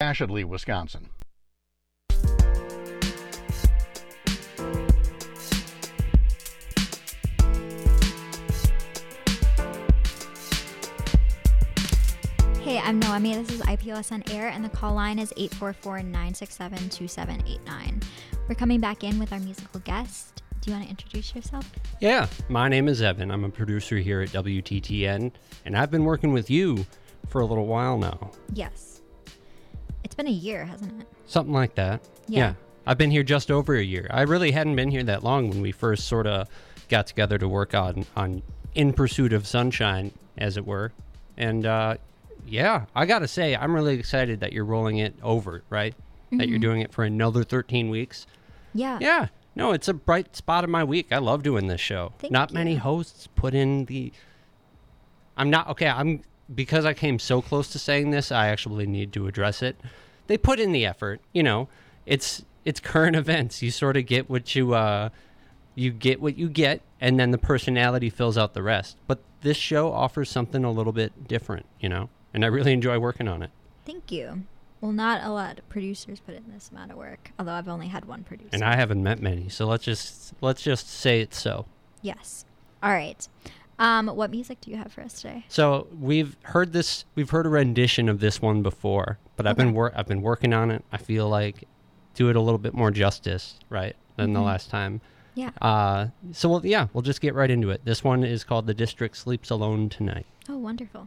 unabashedly Wisconsin. Hey, I'm Noemi. This is IPOS on Air, and the call line is 844-967-2789. We're coming back in with our musical guest. Do you want to introduce yourself? Yeah, my name is Evan. I'm a producer here at WTTN, and I've been working with you for a little while now. Yes. It's been a year, hasn't it? Something like that. Yeah. I've been here just over a year. I really hadn't been here that long when we first sort of got together to work on In Pursuit of Sunshine, as it were. And, yeah, I got to say, I'm really excited that you're rolling it over, right? Mm-hmm. That you're doing it for another 13 weeks. Yeah. Yeah. No, it's a bright spot of my week. I love doing this show. Not many hosts put in the... Because I came so close to saying this, I actually need to address it. They put in the effort. You know, it's current events. You sort of get what you get what you get, and then the personality fills out the rest. But this show offers something a little bit different, you know? And I really enjoy working on it. Thank you. Well, not a lot of producers put in this amount of work, although I've only had one producer. And I haven't met many, so let's just say it's so. Yes. All right. What music do you have for us today? So we've heard a rendition of this one before, but I've been working on it. I feel like do it a little bit more justice, right, than the last time. Yeah. We'll just get right into it. This one is called The District Sleeps Alone Tonight. Oh, wonderful.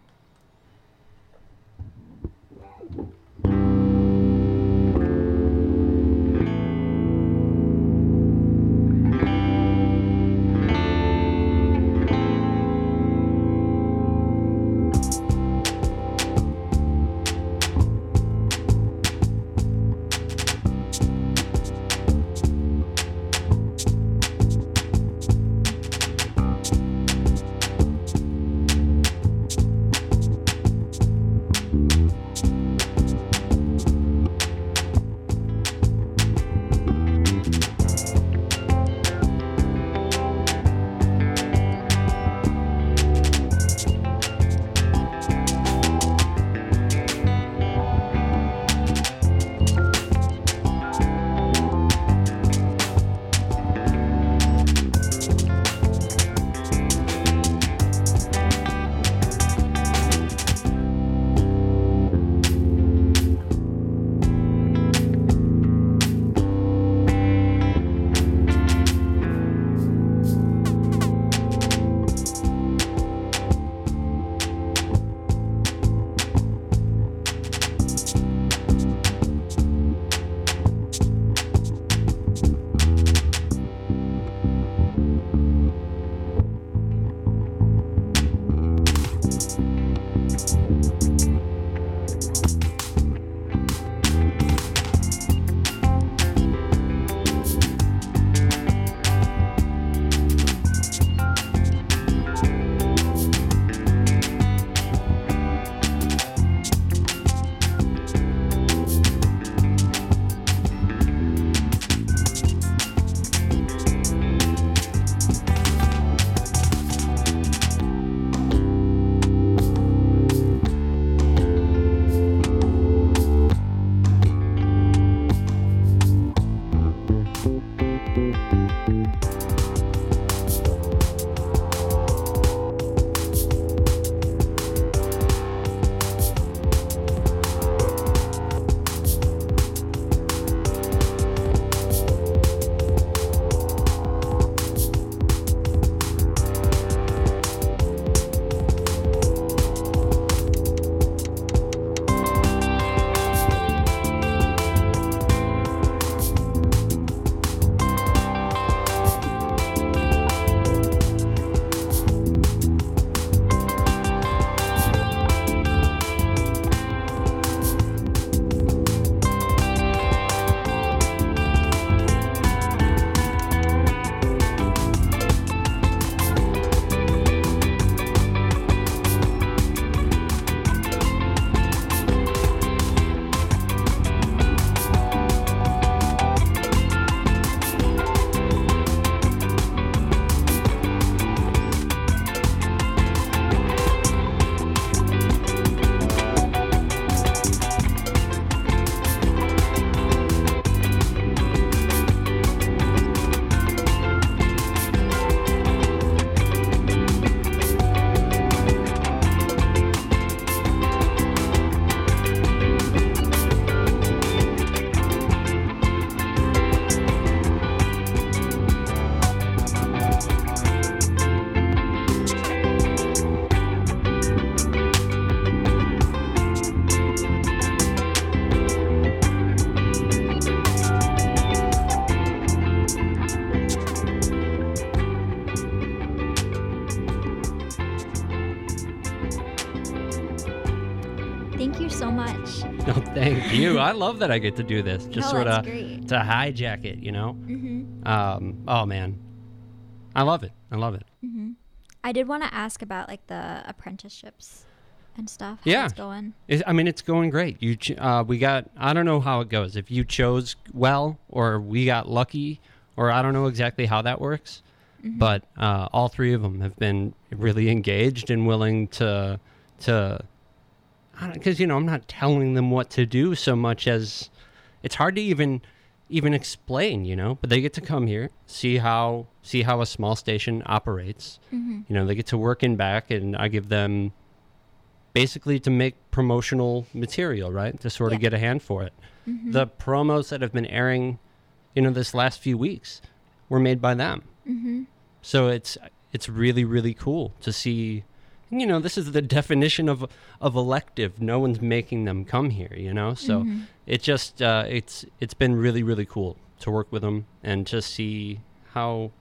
too. I love that I get to do this. Just No, sort that's of great. to hijack it, Oh man, I love it. I love it. I did want to ask about like the apprenticeships and stuff. How Yeah. it's going. It's going great. We got. I don't know how it goes. If you chose well, or we got lucky, or I don't know exactly how that works. But all three of them have been really engaged and willing to, because I'm not telling them what to do so much as it's hard to even explain, but they get to come here, see how a small station operates. They get to work in back, and I give them basically to make promotional material, right? To sort of get a hand for it. The promos that have been airing, this last few weeks were made by them. So it's really, really cool to see, this is the definition of elective. No one's making them come here, So it just, it's been really, really cool to work with them and to see how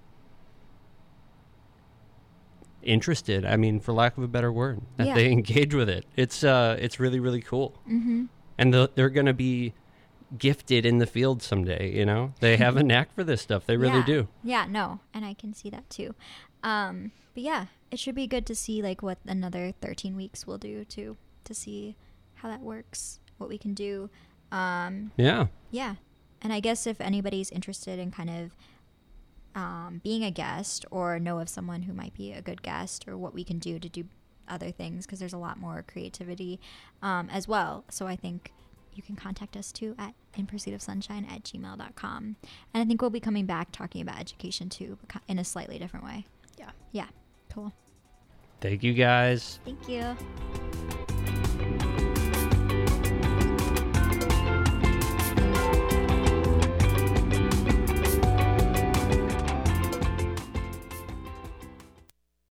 interested, for lack of a better word, that they engage with it. It's really, really cool. And they're going to be gifted in the field someday, They have a knack for this stuff. They really do. Yeah, no, and I can see that too. But yeah, it should be good to see like what another 13 weeks will do to see how that works, what we can do. Yeah. And I guess if anybody's interested in kind of being a guest or know of someone who might be a good guest or what we can do to do other things, because there's a lot more creativity as well. So I think you can contact us too at inpursuitofsunshine@gmail.com. And I think we'll be coming back talking about education too, but in a slightly different way. Yeah. Yeah. Cool. Thank you guys. Thank you.